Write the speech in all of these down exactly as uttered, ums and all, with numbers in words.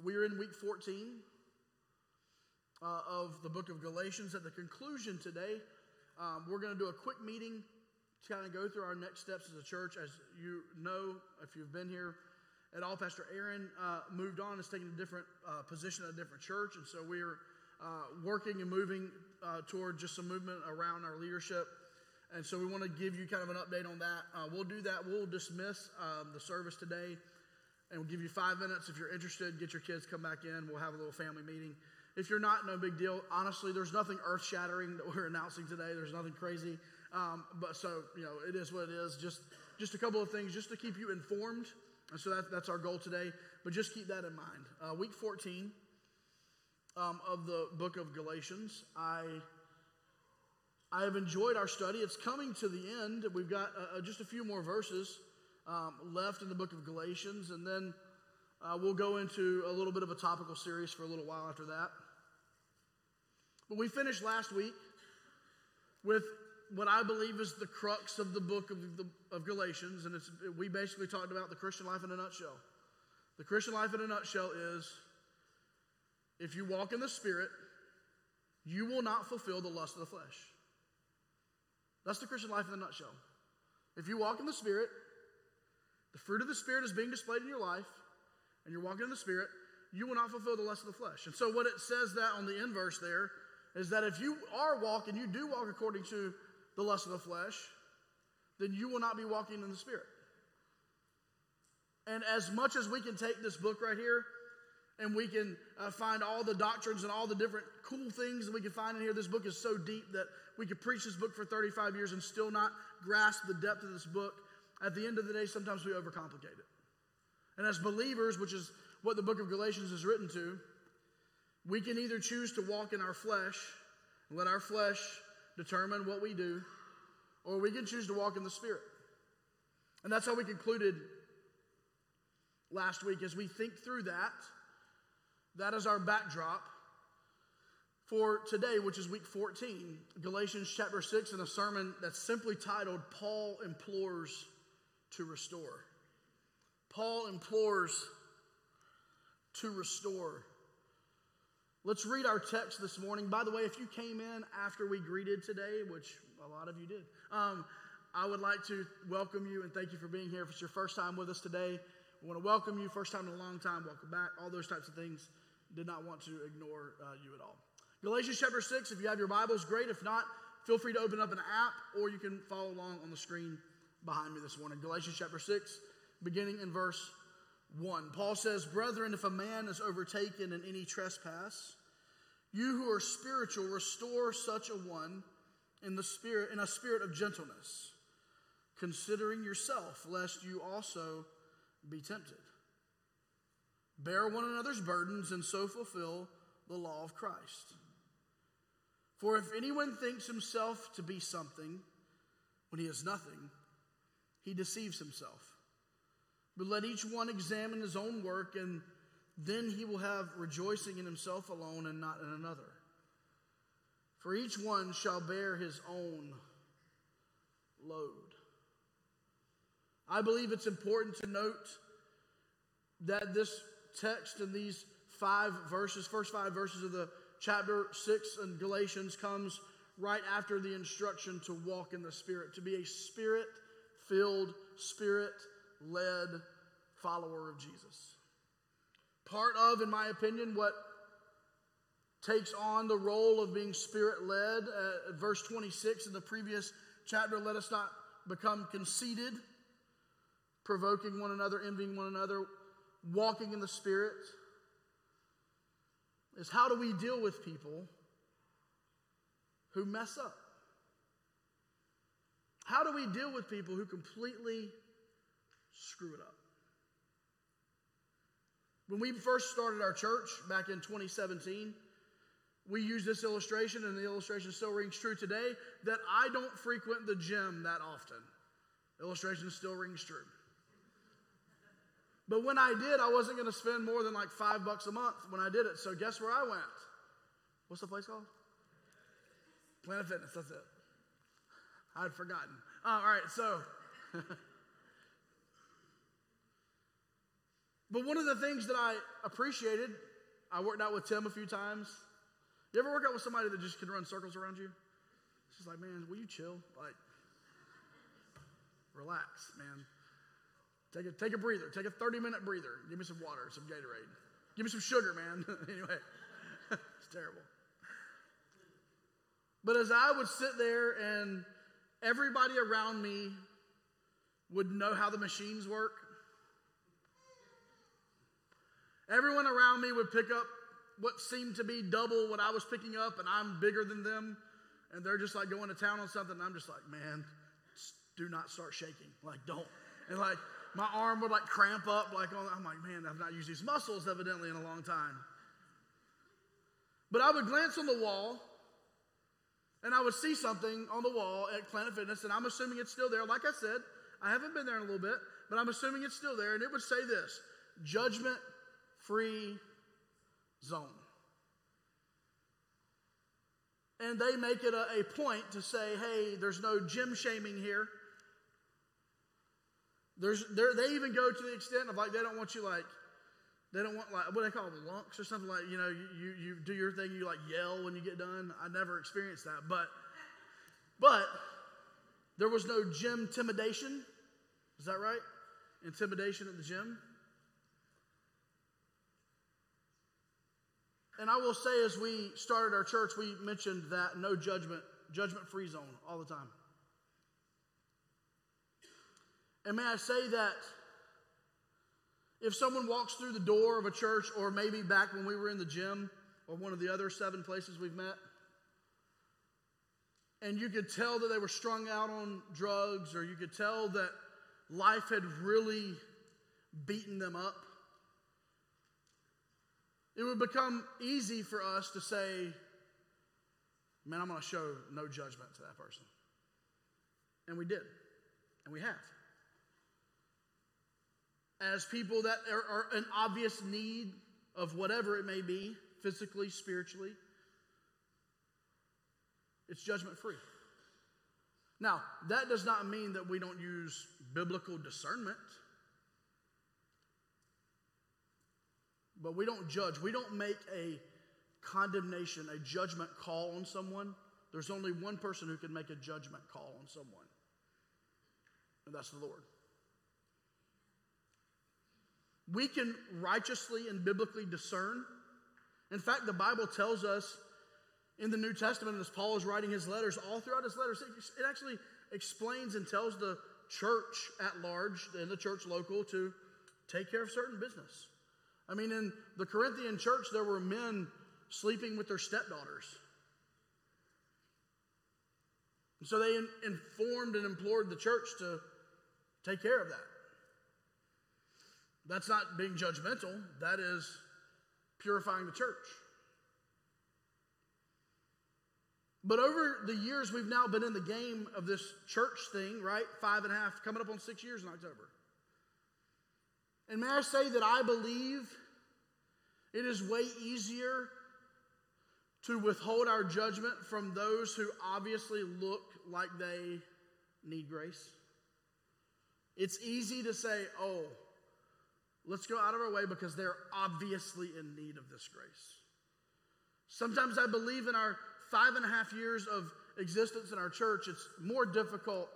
we're in week fourteen uh, of the book of Galatians. At the conclusion today, um, we're going to do a quick meeting to kind of go through our next steps as a church. As you know, if you've been here at all, Pastor Aaron uh, moved on and is taking a different uh, position at a different church. And so we're uh, working and moving uh, toward just some movement around our leadership. And so we want to give you kind of an update on that. Uh, we'll do that. We'll dismiss um, the service today, and we'll give you five minutes. If you're interested, get your kids, come back in. We'll have a little family meeting. If you're not, no big deal. Honestly, there's nothing earth-shattering that we're announcing today. There's nothing crazy. Um, but so, you know, it is what it is. Just just a couple of things just to keep you informed. And so that, that's our goal today. But just keep that in mind. Uh, week fourteen um, of the book of Galatians. I... I have enjoyed our study. It's coming to the end. We've got uh, just a few more verses um, left in the book of Galatians, and then uh, we'll go into a little bit of a topical series for a little while after that. But we finished last week with what I believe is the crux of the book of, the, of Galatians, and it's, we basically talked about the Christian life in a nutshell. The Christian life in a nutshell is, if you walk in the Spirit, you will not fulfill the lust of the flesh. That's the Christian life in a nutshell. If you walk in the Spirit, the fruit of the Spirit is being displayed in your life, and you're walking in the Spirit, you will not fulfill the lust of the flesh. And so what it says that on the inverse there is that if you are walking, you do walk according to the lust of the flesh, then you will not be walking in the Spirit. And as much as we can take this book right here, and we can uh, find all the doctrines and all the different cool things that we can find in here. This book is so deep that we could preach this book for thirty-five years and still not grasp the depth of this book. At the end of the day, sometimes we overcomplicate it. And as believers, which is what the book of Galatians is written to, we can either choose to walk in our flesh and let our flesh determine what we do, or we can choose to walk in the Spirit. And that's how we concluded last week. As we think through that, that is our backdrop for today, which is week fourteen, Galatians chapter six, in a sermon that's simply titled, Paul Implores to Restore. Paul implores to restore. Let's read our text this morning. By the way, if you came in after we greeted today, which a lot of you did, um, I would like to welcome you and thank you for being here. If it's your first time with us today, we want to welcome you. First time in a long time, welcome back. All those types of things. Did not want to ignore uh, you at all. Galatians chapter six, if you have your Bibles, great. If not, feel free to open up an app, or you can follow along on the screen behind me this morning. Galatians chapter six, beginning in verse one. Paul says, "Brethren, if a man is overtaken in any trespass, you who are spiritual, restore such a one in the spirit, in a spirit of gentleness, considering yourself, lest you also be tempted. Bear one another's burdens, and so fulfill the law of Christ. For if anyone thinks himself to be something when he is nothing, he deceives himself. But let each one examine his own work, and then he will have rejoicing in himself alone and not in another. For each one shall bear his own load." I believe it's important to note that this text and these five verses, first five verses of the chapter six in Galatians, comes right after the instruction to walk in the Spirit, to be a Spirit-filled, Spirit-led follower of Jesus. Part of, in my opinion, what takes on the role of being Spirit-led, uh, verse twenty-six in the previous chapter, let us not become conceited, provoking one another, envying one another, walking in the Spirit, is how do we deal with people who mess up? How do we deal with people who completely screw it up? When we first started our church back in twenty seventeen, we used this illustration, and the illustration still rings true today, that I don't frequent the gym that often. The illustration still rings true. But when I did, I wasn't going to spend more than like five bucks a month when I did it. So guess where I went? What's the place called? Planet Fitness, that's it. I'd forgotten. All right, so But one of the things that I appreciated, I worked out with Tim a few times. You ever work out with somebody that just can run circles around you? It's just like, man, will you chill? Like, relax, man. Take a, take a breather. Take a thirty-minute breather. Give me some water, some Gatorade. Give me some sugar, man. Anyway, it's terrible. But as I would sit there and everybody around me would know how the machines work, everyone around me would pick up what seemed to be double what I was picking up, and I'm bigger than them, and they're just like going to town on something, and I'm just like, man, do not start shaking. Like, don't. And like, my arm would like cramp up. Like, on, I'm like, man, I've not used these muscles evidently in a long time. But I would glance on the wall, and I would see something on the wall at Planet Fitness, and I'm assuming it's still there. Like I said, I haven't been there in a little bit, but I'm assuming it's still there, and it would say this: judgment-free zone. And they make it a, a point to say, hey, there's no gym shaming here. There's, they even go to the extent of like, they don't want you like, they don't want like, what do they call them, lunks or something like, you know, you, you, you do your thing, you like yell when you get done. I never experienced that, but, but there was no gym intimidation. Is that right? Intimidation at the gym. And I will say, as we started our church, we mentioned that no judgment, judgment-free zone all the time. And may I say that if someone walks through the door of a church, or maybe back when we were in the gym, or one of the other seven places we've met, and you could tell that they were strung out on drugs, or you could tell that life had really beaten them up, it would become easy for us to say, man, I'm going to show no judgment to that person. And we did. And we have. As people that are, are in obvious need of whatever it may be, physically, spiritually, it's judgment free. Now, that does not mean that we don't use biblical discernment. But we don't judge. We don't make a condemnation, a judgment call on someone. There's only one person who can make a judgment call on someone, and that's the Lord. We can righteously and biblically discern. In fact, the Bible tells us in the New Testament, as Paul is writing his letters, all throughout his letters, it actually explains and tells the church at large and the church local to take care of certain business. I mean, in the Corinthian church, there were men sleeping with their stepdaughters. And so they in, informed and implored the church to take care of that. That's not being judgmental. That is purifying the church. But over the years, we've now been in the game of this church thing, right? Five and a half, coming up on six years in October. And may I say that I believe it is way easier to withhold our judgment from those who obviously look like they need grace. It's easy to say, oh, let's go out of our way because they're obviously in need of this grace. Sometimes I believe in our five and a half years of existence in our church, it's more difficult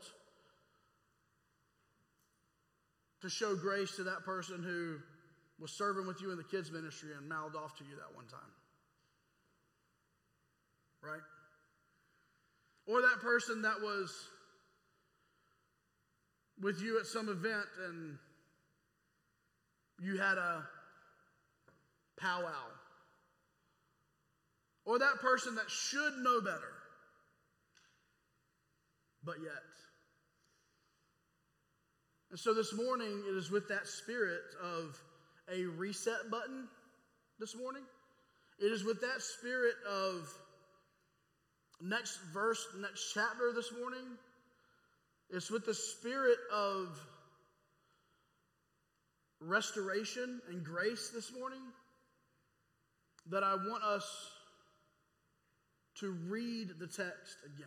to show grace to that person who was serving with you in the kids' ministry and mouthed off to you that one time. Right? Or that person that was with you at some event and you had a powwow. Or that person that should know better, but yet. And so this morning, it is with that spirit of a reset button this morning. It is with that spirit of next verse, next chapter this morning. It's with the spirit of restoration and grace this morning that I want us to read the text again.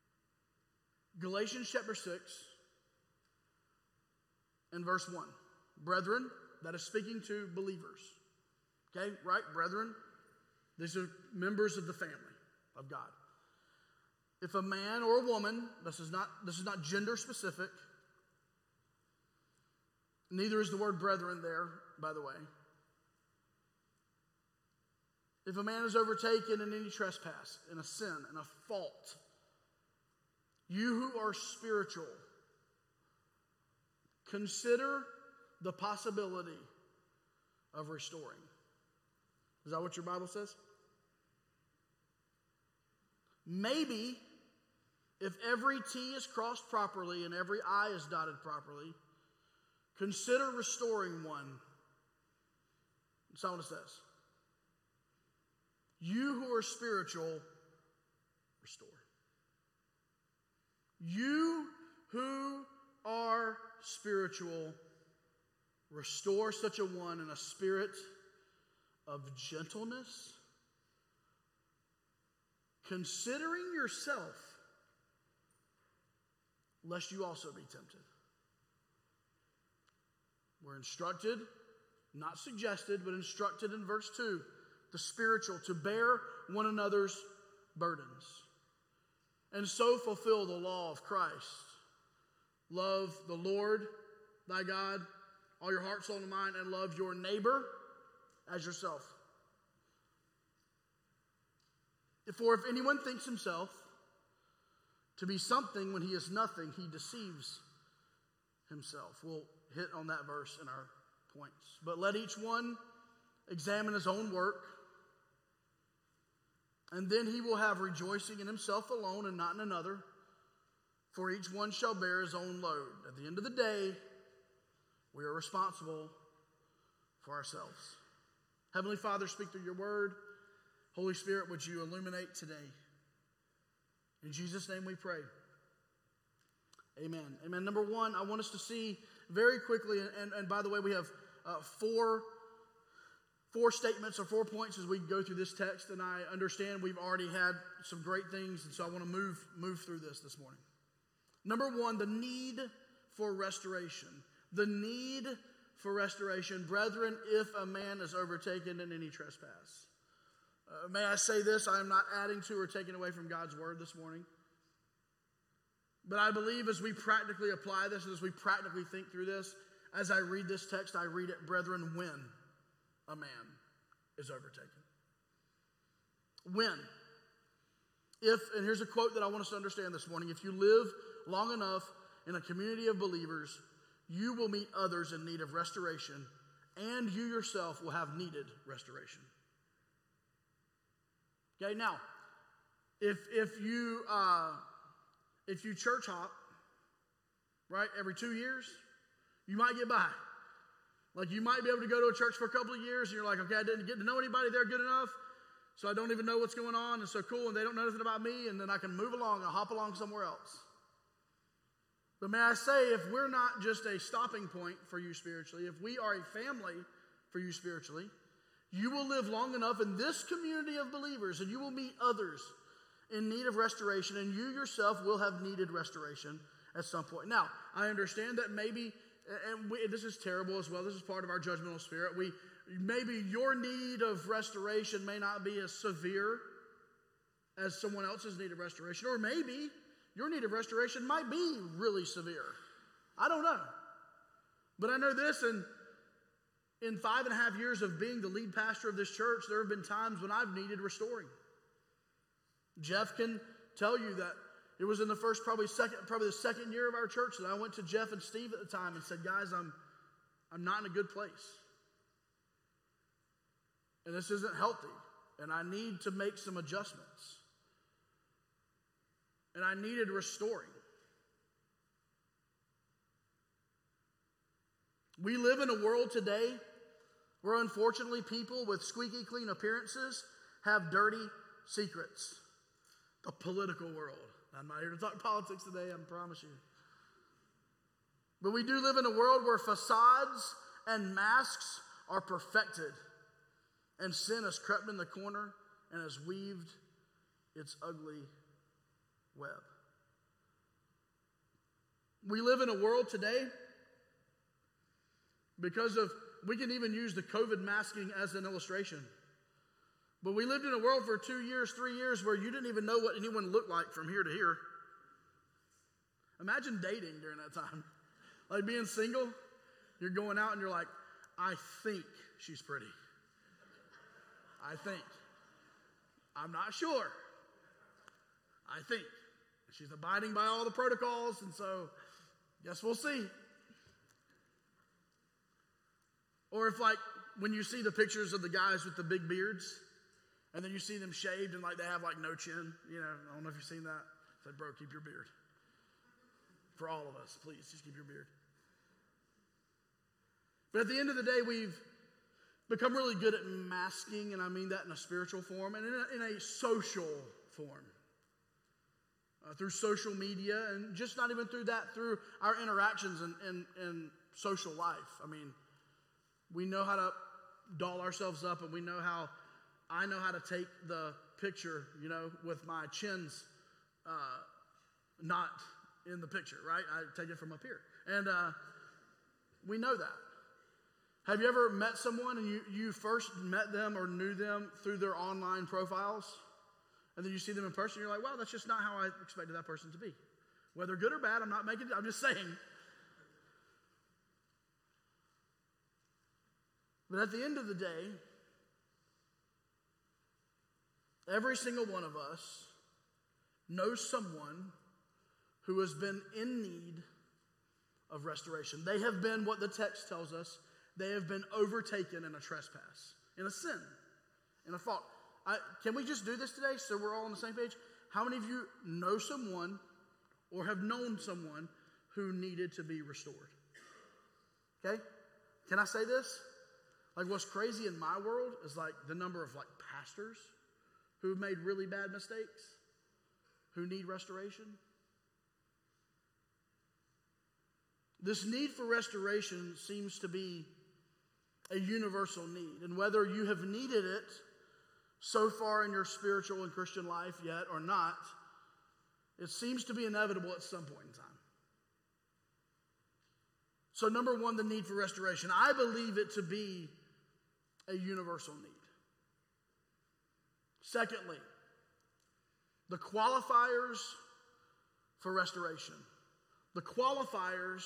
Galatians chapter six and verse one. Brethren, that is speaking to believers. Okay, right? Brethren, these are members of the family of God. If a man or a woman, this is not, this is not gender specific. Neither is the word brethren there, by the way. If a man is overtaken in any trespass, in a sin, in a fault, you who are spiritual, consider the possibility of restoring. Is that what your Bible says? Maybe if every T is crossed properly and every I is dotted properly, consider restoring one. That's not what it says. You who are spiritual, restore. You who are spiritual, restore such a one in a spirit of gentleness, considering yourself, lest you also be tempted. We're instructed, not suggested, but instructed in verse two, the spiritual, to bear one another's burdens, and so fulfill the law of Christ. Love the Lord thy God, all your heart, soul, and mind, and love your neighbor as yourself. For if anyone thinks himself to be something when he is nothing, he deceives himself. We'll hit on that verse in our points. But let each one examine his own work, and then he will have rejoicing in himself alone and not in another. For each one shall bear his own load. At the end of the day, we are responsible for ourselves. Heavenly Father, speak through your word. Holy Spirit, would you illuminate today? In Jesus' name we pray. Amen. Amen. Number one, I want us to see very quickly, and, and, and by the way, we have uh, four, four statements or four points as we go through this text, and I understand we've already had some great things, and so I want to move, move through this this morning. Number one, the need for restoration. The need for restoration. Brethren, if a man is overtaken in any trespass. Uh, may I say this, I am not adding to or taking away from God's word this morning. But I believe as we practically apply this, as we practically think through this, as I read this text, I read it, brethren, when a man is overtaken. When. If, and here's a quote that I want us to understand this morning, if you live long enough in a community of believers, you will meet others in need of restoration, and you yourself will have needed restoration. Okay, now, if if you uh, if you church hop, right, every two years, you might get by. Like you might be able to go to a church for a couple of years, and you're like, okay, I didn't get to know anybody there good enough, so I don't even know what's going on, and so cool, and they don't know anything about me, and then I can move along and hop along somewhere else. But may I say, if we're not just a stopping point for you spiritually, if we are a family for you spiritually, you will live long enough in this community of believers, and you will meet others in need of restoration, and you yourself will have needed restoration at some point. Now, I understand that maybe, and we, this is terrible as well, this is part of our judgmental spirit, we maybe your need of restoration may not be as severe as someone else's need of restoration, or maybe your need of restoration might be really severe. I don't know. But I know this, and in five and a half years of being the lead pastor of this church, there have been times when I've needed restoring. Jeff can tell you that it was in the first, probably second, probably the second year of our church that I went to Jeff and Steve at the time and said, guys, I'm, I'm not in a good place. And this isn't healthy, and I need to make some adjustments. And I needed restoring. We live in a world today where unfortunately people with squeaky clean appearances have dirty secrets. The political world. I'm not here to talk politics today, I promise you. But we do live in a world where facades and masks are perfected, and sin has crept in the corner and has weaved its ugly web. We live in a world today Because of, we can even use the COVID masking as an illustration. But we lived in a world for two years, three years where you didn't even know what anyone looked like from here to here. Imagine dating during that time. Like being single, you're going out and you're like, I think she's pretty. I think. I'm not sure. I think. She's abiding by all the protocols, and so guess we'll see. Or if like when you see the pictures of the guys with the big beards, and then you see them shaved and like they have like no chin, you know, I don't know if you've seen that. It's like, bro, keep your beard. For all of us, please, just keep your beard. But at the end of the day, we've become really good at masking, and I mean that in a spiritual form and in a, in a social form. Uh, through social media, and just not even through that, through our interactions in, in, in social life. I mean, we know how to doll ourselves up, and we know how, I know how to take the picture, you know, with my chins uh, not in the picture, right? I take it from up here. And uh, we know that. Have you ever met someone and you, you first met them or knew them through their online profiles? And then you see them in person, you're like, wow, that's just not how I expected that person to be. Whether good or bad, I'm not making it, I'm just saying. But at the end of the day, every single one of us knows someone who has been in need of restoration. They have been, what the text tells us, they have been overtaken in a trespass, in a sin, in a fault. I, can we just do this today so we're all on the same page? How many of you know someone or have known someone who needed to be restored? Okay? Can I say this? Like what's crazy in my world is like the number of like pastors who have made really bad mistakes, who need restoration. This need for restoration seems to be a universal need. And whether you have needed it so far in your spiritual and Christian life yet or not, it seems to be inevitable at some point in time. So number one, the need for restoration. I believe it to be a universal need. Secondly, the qualifiers for restoration. The qualifiers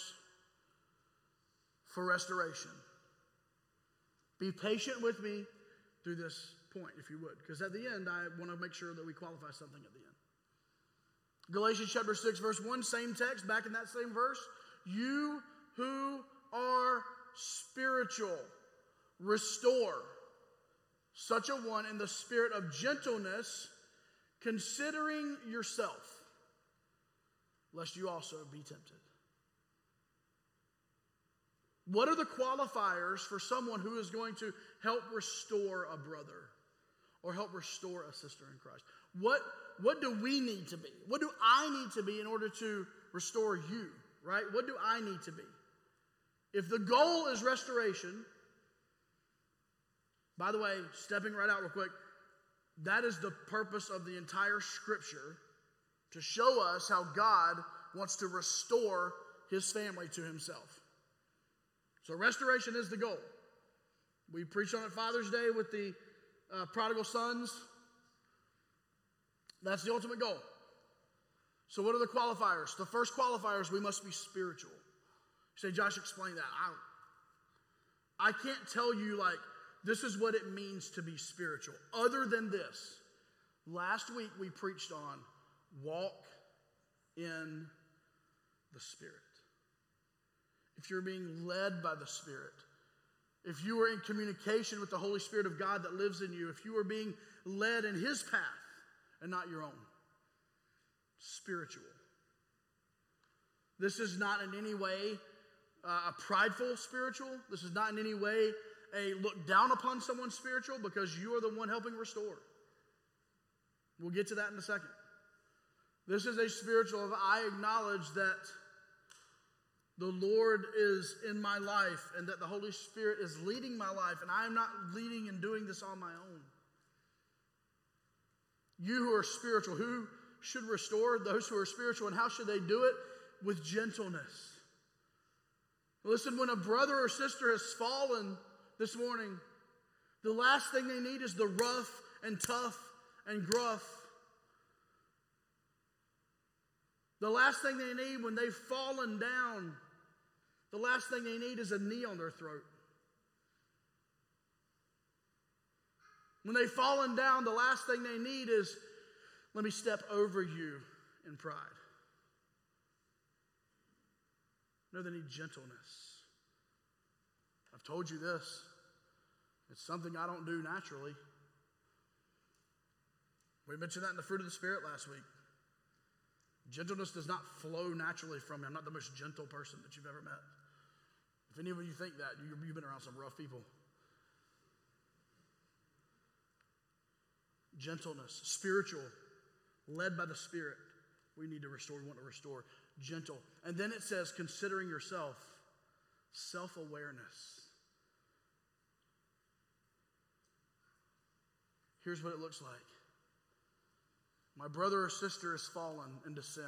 for restoration. Be patient with me through this point, if you would, because at the end, I want to make sure that we qualify something at the end. Galatians chapter six, verse one, same text, back in that same verse. You who are spiritual, restore such a one in the spirit of gentleness, considering yourself, lest you also be tempted. What are the qualifiers for someone who is going to help restore a brother or help restore a sister in Christ? What, what do we need to be? What do I need to be in order to restore you, right? What do I need to be? If the goal is restoration, by the way, stepping right out real quick, that is the purpose of the entire scripture, to show us how God wants to restore his family to himself. So restoration is the goal. We preached on it Father's Day with the uh, prodigal sons. That's the ultimate goal. So what are the qualifiers? The first qualifier is we must be spiritual. You say, Josh, explain that. I, I can't tell you like this is what it means to be spiritual. Other than this, last week we preached on walk in the Spirit. If you're being led by the Spirit, if you are in communication with the Holy Spirit of God that lives in you, if you are being led in his path and not your own, spiritual. This is not in any way uh, a prideful spiritual. This is not in any way a look down upon someone spiritual, because you are the one helping restore. We'll get to that in a second. This is a spiritual of I acknowledge that the Lord is in my life and that the Holy Spirit is leading my life, and I am not leading and doing this on my own. You who are spiritual, who should restore? Those who are spiritual. And how should they do it? With gentleness. Listen, when a brother or sister has fallen this morning, the last thing they need is the rough and tough and gruff. The last thing they need when they've fallen down, the last thing they need is a knee on their throat. When they've fallen down, the last thing they need is, let me step over you in pride. No, they need gentleness. I've told you this. It's something I don't do naturally. We mentioned that in the fruit of the Spirit last week. Gentleness does not flow naturally from me. I'm not the most gentle person that you've ever met. If any of you think that, you've been around some rough people. Gentleness, spiritual, led by the Spirit. We need to restore, we want to restore. Gentle. And then it says, considering yourself, self-awareness. Here's what it looks like. My brother or sister has fallen into sin.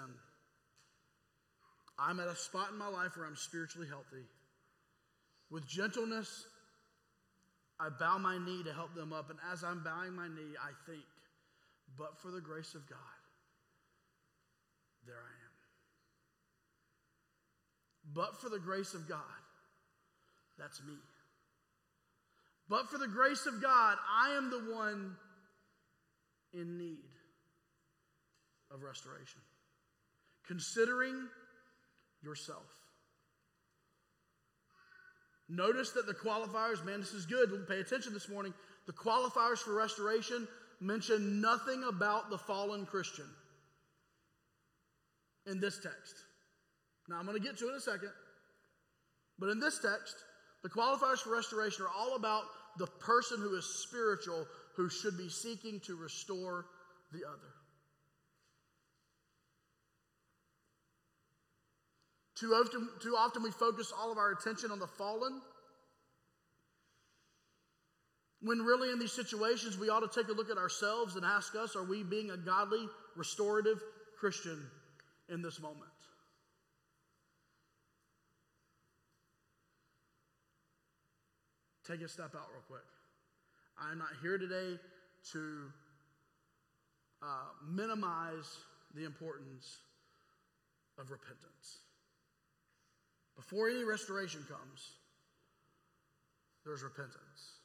I'm at a spot in my life where I'm spiritually healthy. With gentleness, I bow my knee to help them up. And as I'm bowing my knee, I think, but for the grace of God, there I am. But for the grace of God, that's me. But for the grace of God, I am the one in need of restoration. Considering yourself. Notice that the qualifiers, man, this is good. Pay attention this morning. The qualifiers for restoration mention nothing about the fallen Christian in this text. Now, I'm going to get to it in a second. But in this text, the qualifiers for restoration are all about the person who is spiritual, who should be seeking to restore the other. Too often, too often we focus all of our attention on the fallen, when really in these situations we ought to take a look at ourselves and ask us, are we being a godly, restorative Christian in this moment? Take a step out real quick. I'm not here today to uh, minimize the importance of repentance. Before any restoration comes, there's repentance.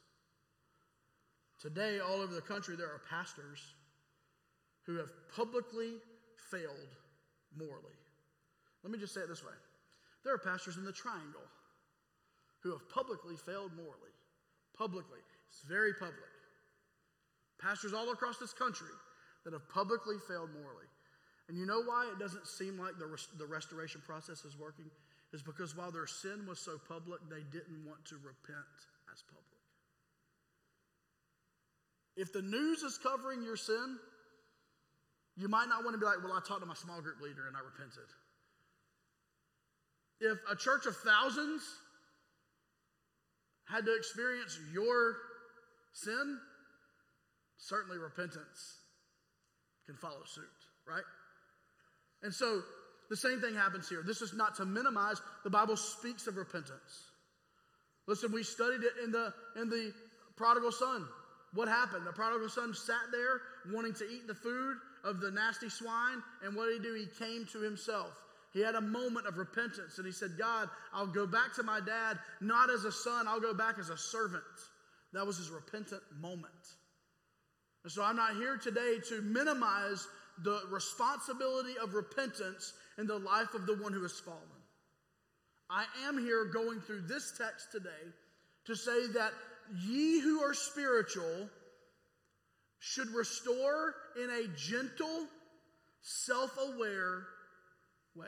Today, all over the country, there are pastors who have publicly failed morally. Let me just say it this way. There are pastors in the Triangle who have publicly failed morally. Publicly. It's very public. Pastors all across this country that have publicly failed morally. And you know why it doesn't seem like the, res- the restoration process is working? Is because while their sin was so public, they didn't want to repent as public. If the news is covering your sin, you might not want to be like, well, I talked to my small group leader and I repented. If a church of thousands had to experience your sin, certainly repentance can follow suit, right? And so the same thing happens here. This is not to minimize. The Bible speaks of repentance. Listen, we studied it in the in the prodigal son. What happened? The prodigal son sat there wanting to eat the food of the nasty swine, and what did he do? He came to himself. He had a moment of repentance, and he said, God, I'll go back to my dad, not as a son, I'll go back as a servant. That was his repentant moment. And so I'm not here today to minimize the responsibility of repentance in the life of the one who has fallen. I am here going through this text today to say that ye who are spiritual should restore in a gentle, self-aware way.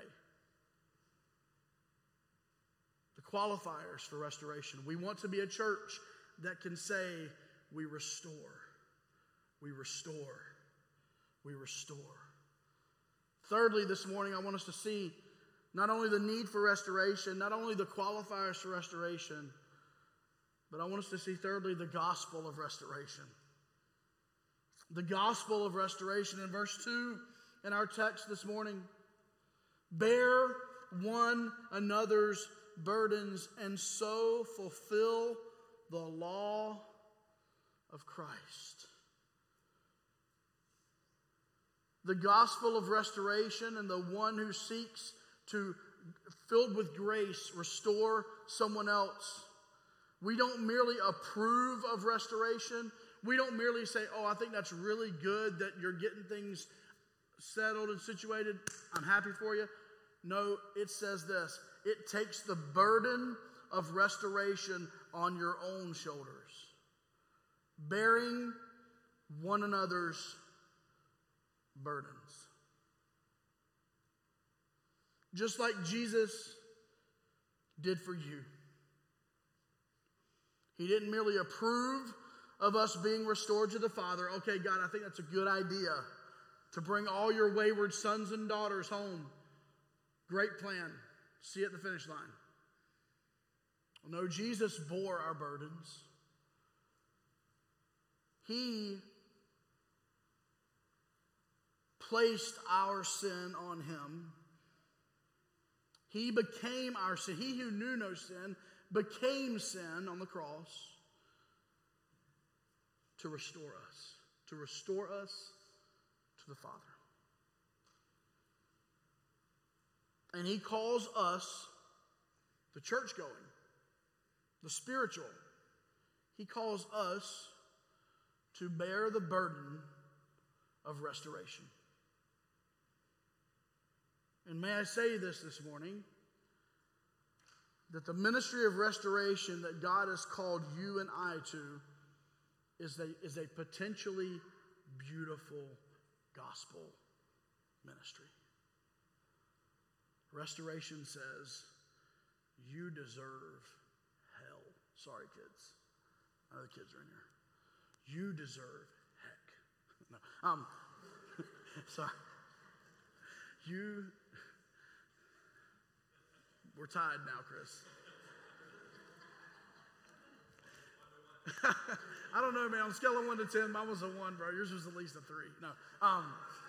The qualifiers for restoration. We want to be a church that can say, we restore, we restore, we restore. Thirdly, this morning, I want us to see not only the need for restoration, not only the qualifiers for restoration, but I want us to see, thirdly, the gospel of restoration. The gospel of restoration in verse two in our text this morning. Bear one another's burdens and so fulfill the law of Christ. The gospel of restoration and the one who seeks to, filled with grace, restore someone else. We don't merely approve of restoration. We don't merely say, oh, I think that's really good that you're getting things settled and situated. I'm happy for you. No, it says this. It takes the burden of restoration on your own shoulders, bearing one another's burdens. Just like Jesus did for you. He didn't merely approve of us being restored to the Father. Okay, God, I think that's a good idea to bring all your wayward sons and daughters home. Great plan. See you at the finish line. No, Jesus bore our burdens. He placed our sin on him. He became our sin. He who knew no sin became sin on the cross to restore us, to restore us to the Father. And he calls us, the church going, the spiritual, he calls us to bear the burden of restoration. And may I say this this morning, that the ministry of restoration that God has called you and I to is a, is a potentially beautiful gospel ministry. Restoration says, you deserve hell. Sorry, kids. I know the kids are in here. You deserve heck. No, um, sorry. You, we're tied now, Chris. I don't know, man. On a scale of one to ten, mine was a one, bro. Yours was at least a three. No. Um,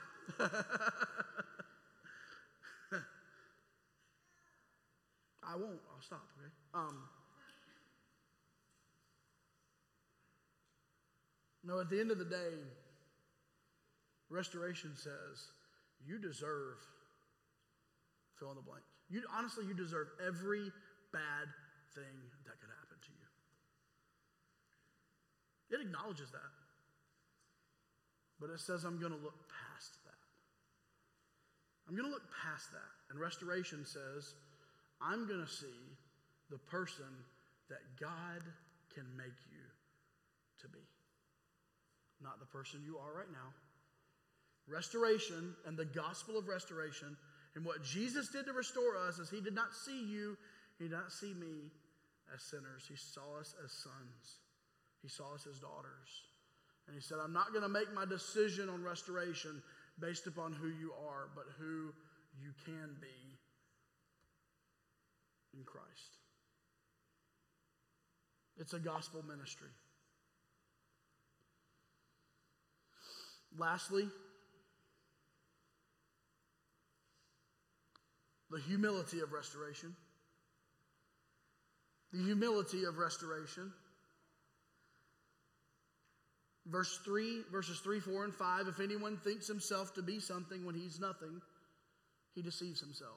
I won't. I'll stop, okay? Um, no, at the end of the day, restoration says, you deserve fill in the blank. You, honestly, you deserve every bad thing that could happen to you. It acknowledges that. But it says, I'm going to look past that. I'm going to look past that. And restoration says, I'm going to see the person that God can make you to be. Not the person you are right now. Restoration and the gospel of restoration and what Jesus did to restore us is he did not see you, he did not see me as sinners. He saw us as sons. He saw us as daughters. And he said, I'm not going to make my decision on restoration based upon who you are, but who you can be in Christ. It's a gospel ministry. Lastly, the humility of restoration. The humility of restoration. Verse three, verses three, four, and five. If anyone thinks himself to be something when he's nothing, he deceives himself.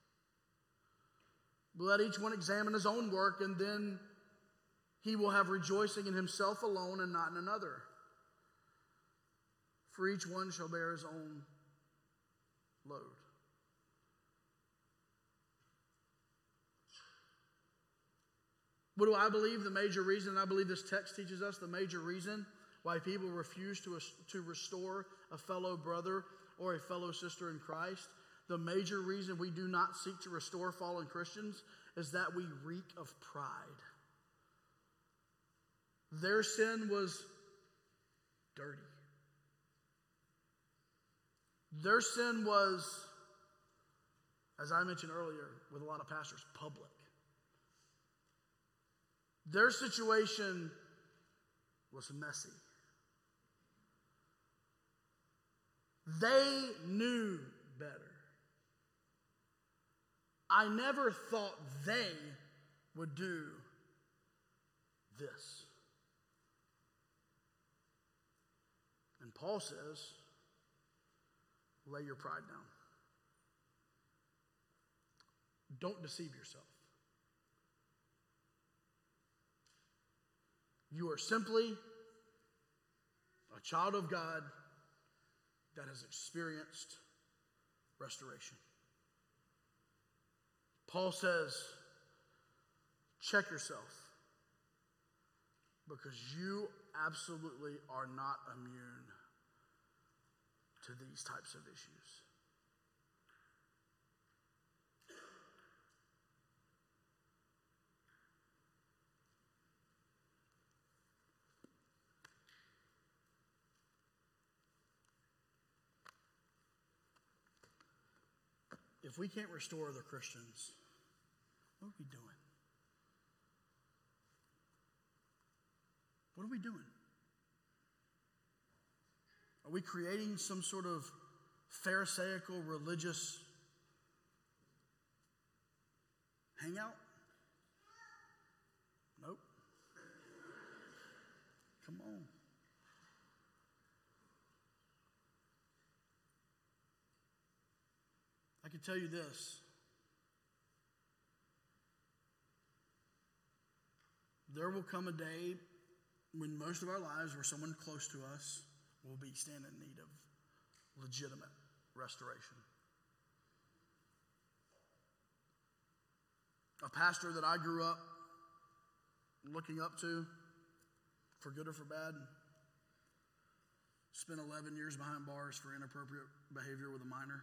Let each one examine his own work, and then he will have rejoicing in himself alone and not in another. For each one shall bear his own load. What do I believe the major reason, and I believe this text teaches us the major reason why people refuse to, to restore a fellow brother or a fellow sister in Christ? The major reason we do not seek to restore fallen Christians is that we reek of pride. Their sin was dirty. Their sin was, as I mentioned earlier with a lot of pastors, public. Their situation was messy. They knew better. I never thought they would do this. And Paul says, lay your pride down. Don't deceive yourself. You are simply a child of God that has experienced restoration. Paul says, check yourself, because you absolutely are not immune to these types of issues. If we can't restore other Christians, what are we doing? What are we doing? Are we creating some sort of Pharisaical religious hangout? Nope. Come on. I can tell you this. There will come a day when most of our lives, where someone close to us will be standing in need of legitimate restoration. A pastor that I grew up looking up to, for good or for bad, spent eleven years behind bars for inappropriate behavior with a minor.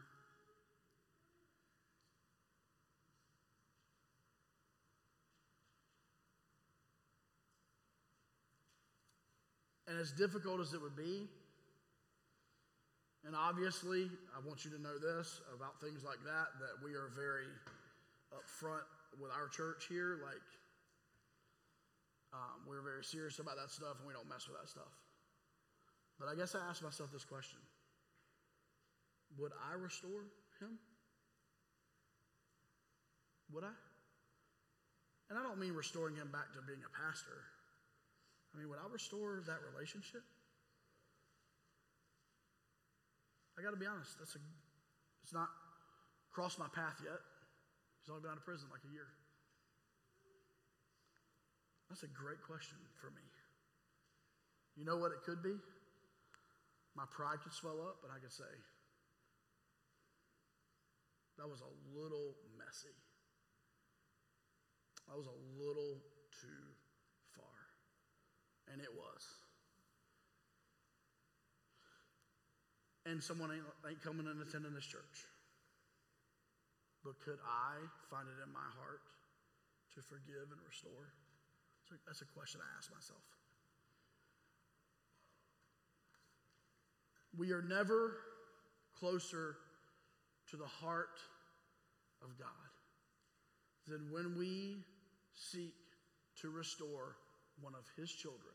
And as difficult as it would be, and obviously, I want you to know this about things like that, that we are very upfront with our church here. Like, um, we're very serious about that stuff, and we don't mess with that stuff. But I guess I asked myself this question. Would I restore him? Would I? And I don't mean restoring him back to being a pastor. I mean, would I restore that relationship? I got to be honest. That's a, it's not crossed my path yet. He's only been out of prison like a year. That's a great question for me. You know what it could be? My pride could swell up, and I could say, that was a little messy. That was a little too far. And it was. And someone ain't, ain't coming and attending this church. But could I find it in my heart to forgive and restore? So that's a question I ask myself. We are never closer to the heart of God than when we seek to restore one of his children.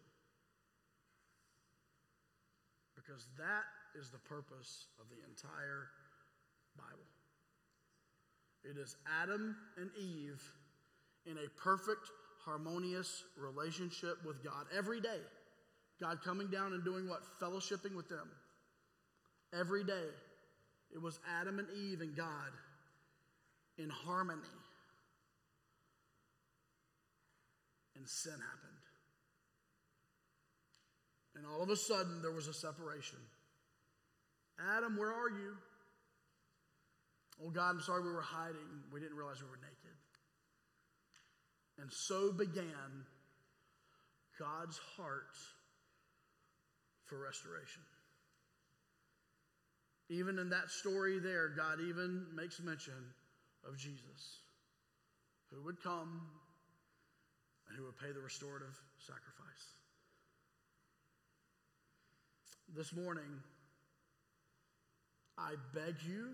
Because that is the purpose of the entire Bible. It is Adam and Eve in a perfect, harmonious relationship with God every day. God coming down and doing what? Fellowshipping with them. Every day. It was Adam and Eve and God in harmony. And sin happened. And all of a sudden, there was a separation. Adam, where are you? Oh God, I'm sorry we were hiding. We didn't realize we were naked. And so began God's heart for restoration. Even in that story there, God even makes mention of Jesus, who would come and who would pay the restorative sacrifice. This morning, I beg you,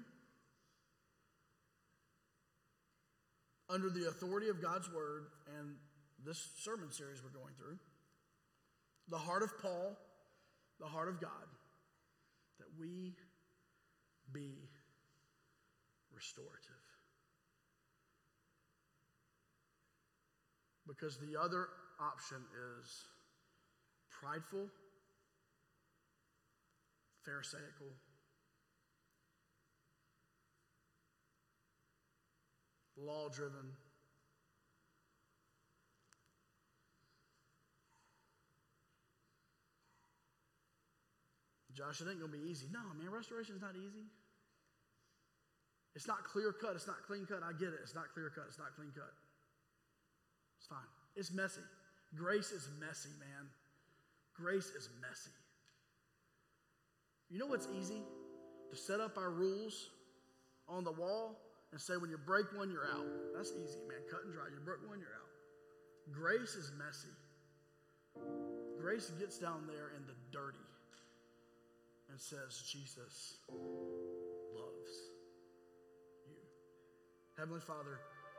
under the authority of God's word and this sermon series we're going through, the heart of Paul, the heart of God, that we be restorative. Because the other option is prideful, pharisaical, law-driven, Josh, it ain't going to be easy. No, man, restoration is not easy. It's not clear cut. It's not clean cut. I get it. It's not clear cut. It's not clean cut. It's fine. It's messy. Grace is messy, man. Grace is messy. You know what's easy? To set up our rules on the wall and say when you break one, you're out. That's easy, man. Cut and dry. You broke one, you're out. Grace is messy. Grace gets down there in the dirty and says, Jesus loves you. Heavenly Father.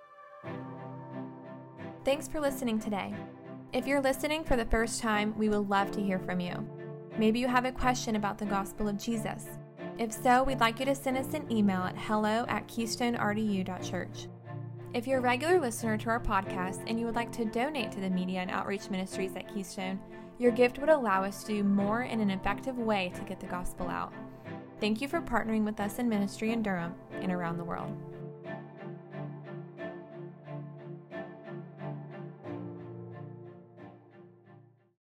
Thanks for listening today. If you're listening for the first time, we would love to hear from you. Maybe you have a question about the gospel of Jesus. If so, we'd like you to send us an email at hello at keystone r d u dot church. If you're a regular listener to our podcast and you would like to donate to the media and outreach ministries at Keystone, your gift would allow us to do more in an effective way to get the gospel out. Thank you for partnering with us in ministry in Durham and around the world.